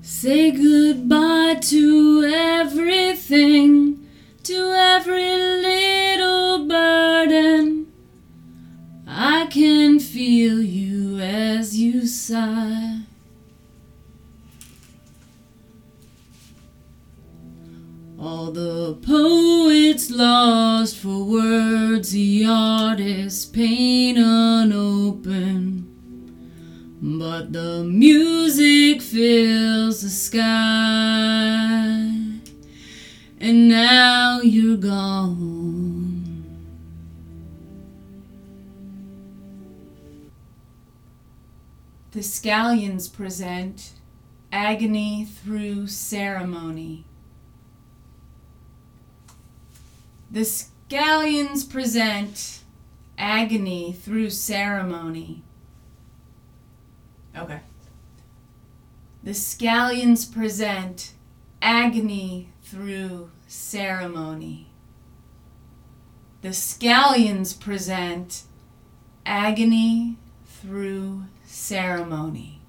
Say goodbye to everything, to every little burden. I can feel you as you sigh. All the poets lost for words, the artists paint unopened. But the music fills the sky, and now you're gone. The Scallions present Agony Through Ceremony. The Scallions present Agony Through Ceremony. Okay. The Scallions present Agony Through Ceremony. The Scallions present Agony Through Ceremony.